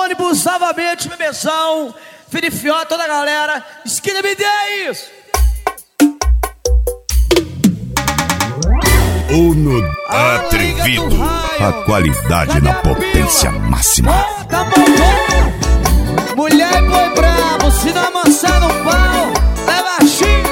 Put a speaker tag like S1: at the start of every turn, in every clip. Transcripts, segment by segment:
S1: ônibus, novamente, bebezão, Filifió, toda a galera. Esquina me dê isso.
S2: Uno atrevido, a qualidade na potência máxima.
S1: Tá bom, mulher e boi bravo, se não amansar no pau, leva baixinho.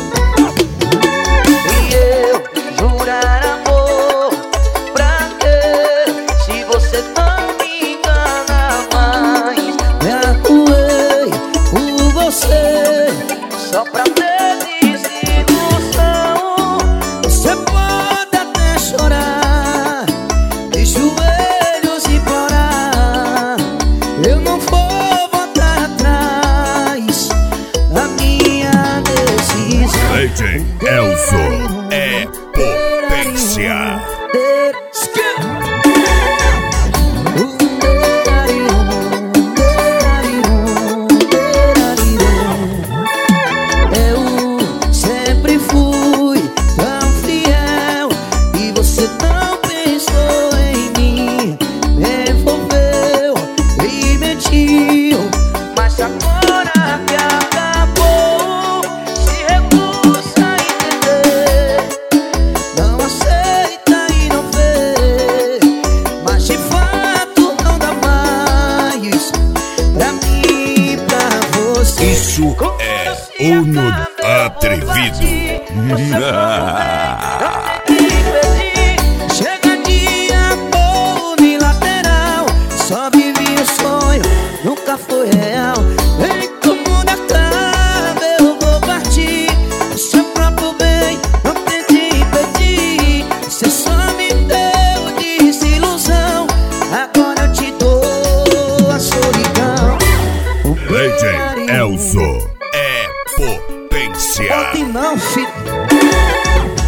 S3: E eu jurar amor, pra quê? Se você não me engana mais,
S1: Me atuei por você,
S3: só pra ter desilusão.
S1: você pode até chorar, de joelhos implorar. Eu não vou voltar atrás, a minha decisão.
S2: DJ Elzo é potência.
S1: Eu sempre fui tão fiel e você não pensou em mim. Me envolveu e mentiu.
S3: Mas agora que acabou, se recusa a entender.
S1: Não aceita e não vê, mas de fato não dá mais pra mim, pra você.
S2: Isso é Uno atrevido.
S1: Chega de amor unilateral, só vivi o sonho, nunca foi real. Vem como mundo acaba, eu vou partir. O seu próprio bem, não tente impedir. Você só me deu desilusão, agora eu te dou a solidão.
S2: DJ Elzo é potência.
S1: Ontem não, filho.